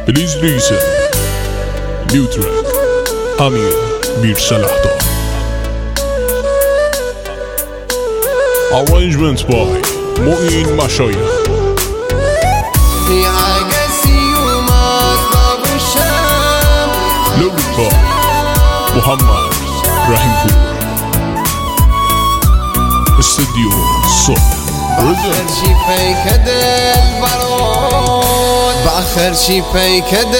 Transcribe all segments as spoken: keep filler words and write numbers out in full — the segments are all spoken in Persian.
Please listen. New track Amir Mir Salahdar. Arrangement by Moin Mashayekh. Lyric by Muhammad Rahimpour. Studio Soul. بآخر شي پیکد البرود بآخر شي پیکد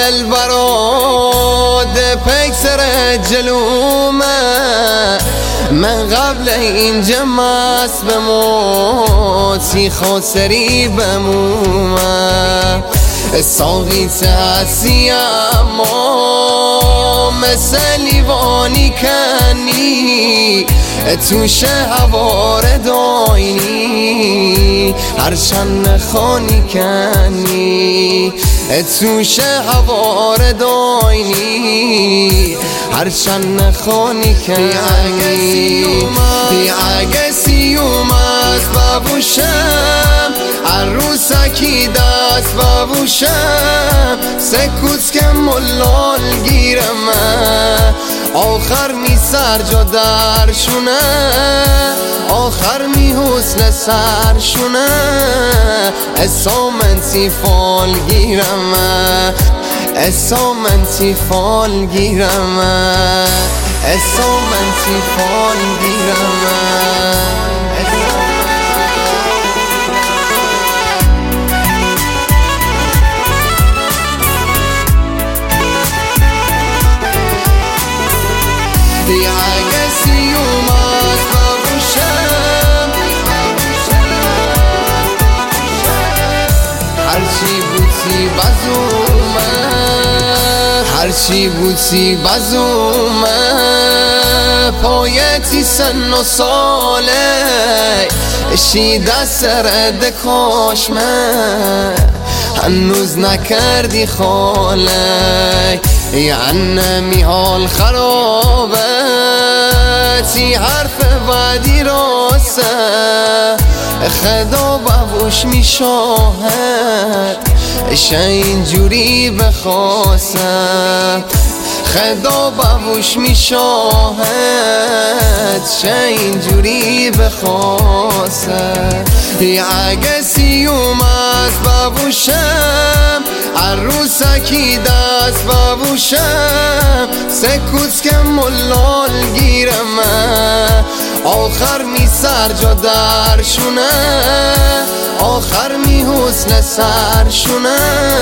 البرود پیک سر جلومه من قبل این جماس بموت سیخو سری بمومه ساقی تحسی اما مثل لیوانی کنی توش هوار داینی هرچند خانی کنی توش هوار داینی هرچند خانی کنی اگه سیوم از ببوشم عروسکی دست ببوشم سکوت که ملال گیرم آخر می سر جا درشونه آخر می حسن سرشونه اسامنتی فال گیرم اسامنتی فال گیرم اسامنتی فال گیرم اگه سیوم از ببوشم هرچی بودی بزومه هرچی بودی بزومه پایتی سن و ساله شیده سرد کاشمه هنوز نکردی خاله یعنی می حال خرابه تی حرف بعدی راسته خدا ببوش می شاهد شه اینجوری بخواسته خدا ببوش می شاهد شه اینجوری بخواسته اگه سیوم از ببوشم عروسکی دست ببوشم سکوت که ملال گیرم آخر می سر جا درشونه آخر می حسن سرشونه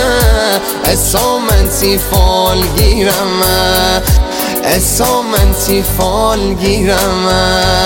اسامنتی فال گیرم اسامنتی فال گیرم